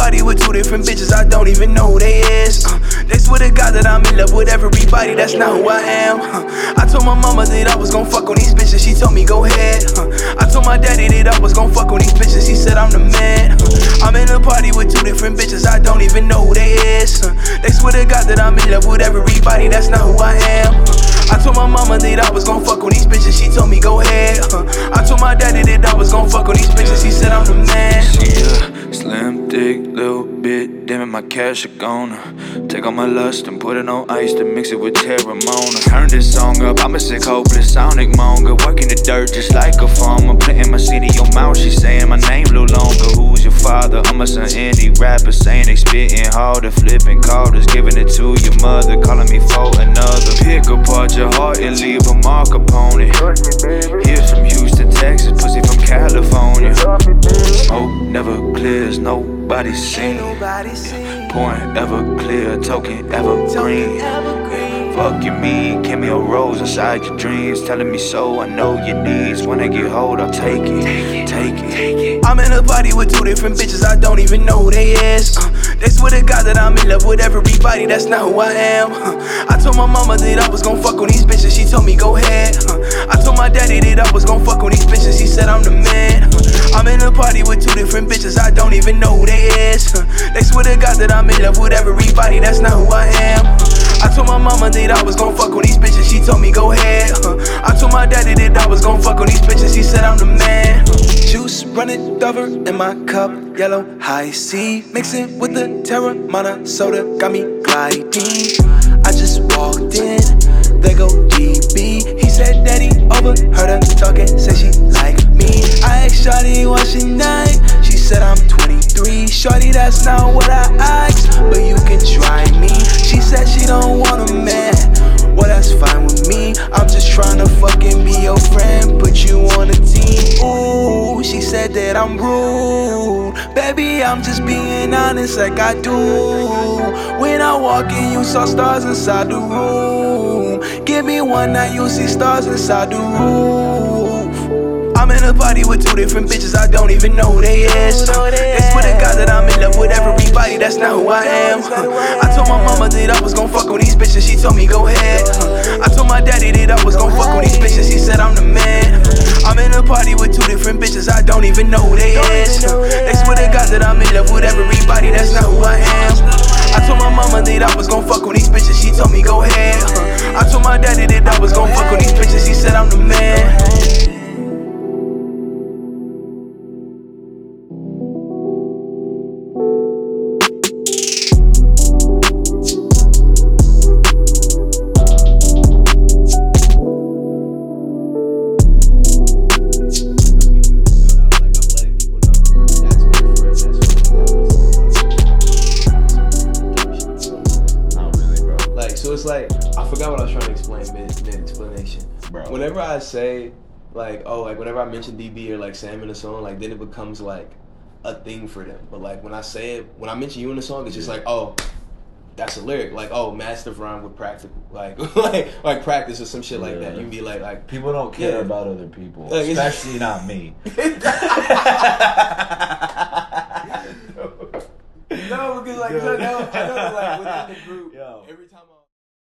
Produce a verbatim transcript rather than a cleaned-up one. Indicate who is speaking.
Speaker 1: party with two different bitches, I don't even know who they is. Uh, they swear to God that I'm in love with everybody, that's not who I am. Uh, I told my mama that I was gon' fuck on these bitches, she told me go ahead. Uh, I told my daddy that I was gon' fuck on these bitches, he said I'm the man. Uh, I'm in a party with two different bitches, I don't even know who they is. Uh, they swear to God that I'm in love with everybody, that's not who I am. Uh, I told my mama that I was gon' fuck on these bitches, she told me go ahead. Uh, I told my daddy that I was gon' fuck on these bitches, he said I'm the man.
Speaker 2: She a slim, thick, little bit, damn it, my cash are gonna take all my lust and put it on ice to mix it with Terramona. Turn this song up, I'm a sick, hopeless, sonic monger, working the dirt just like a farmer, planting my seed in your mouth, she saying my name Lou Longer. Who's your father? I'm a son indie rapper, saying they spitting harder, flipping carders, giving it to your mother, calling me for another. Pick apart your heart and leave a mark upon it. Hips from Houston, Texas, pussy from California. Smoke never clears, nobody seen. Pouring ever clear, token evergreen. Fuck you, me, give me a rose inside your dreams, telling me so, I know your needs. When I get hold, I'll take it, take it.
Speaker 1: I'm in a party with two different bitches, I don't even know who they is. Uh, they swear to God that I'm in love with everybody, that's not who I am. Uh, I told my mama that I was gon' fuck on these bitches, she told me go ahead. Uh, I told my daddy that I was gon' fuck on these bitches, he said I'm the man. Uh, I'm in a party with two different bitches, I don't even know who they is. Uh, they swear to God that I'm in love with everybody, that's not who I am. Uh, I told my mama that I was gon' fuck on these bitches, she told me go ahead. Uh, I told my daddy that I was gon' fuck on these bitches, he said I'm the man. Uh, juice running over in my cup, yellow high C, mixing with the Terramana soda, got me gliding. I just walked in, there go G B. He said daddy overheard her talking, said she like me. I asked shawty what she name, she said I'm twenty-three. Shawty, that's not what I asked, but you can try me. She said she don't want a man, well that's fine with me. I'm just tryna fucking be your friend, put you on a team. Ooh, she said that I'm rude. Baby, I'm just being honest like I do. When I walk in, you saw stars inside the room. Give me one night, you see stars inside the roof. I'm in a party with two different bitches, I don't even know who they is. Uh, they swear to God that I'm in love with everybody, that's not who I am. Uh, I told my mama that I was gon' fuck on these bitches, she told me go ahead. Uh, I told my daddy that I was gon' fuck on these bitches, he said I'm the man. Uh, I'm in a party with two different bitches, I don't even know who they is. Uh, they swear to God that I'm in love with everybody, that's not who I am. I told my mama that I was gon' fuck on these bitches, she told me go ahead. Uh, I told my daddy that I was gon' fuck on these bitches, he said I'm the man.
Speaker 3: So it's like, I forgot what I was trying to explain mid, mid explanation. Bro. Whenever I say, like, oh, like, whenever I mention D B or, like, Sam in a song, like, then it becomes, like, a thing for them. But, like, when I say it, when I mention you in a song, it's just like, oh, that's a lyric. Like, oh, master rhyme with practical. Like, like, like practice or some shit like yeah. that. You can be like, like.
Speaker 4: People don't care yeah. about other people. Like, especially not me.
Speaker 3: No, because, like, I know, I know, like, within the group, Yo. every time I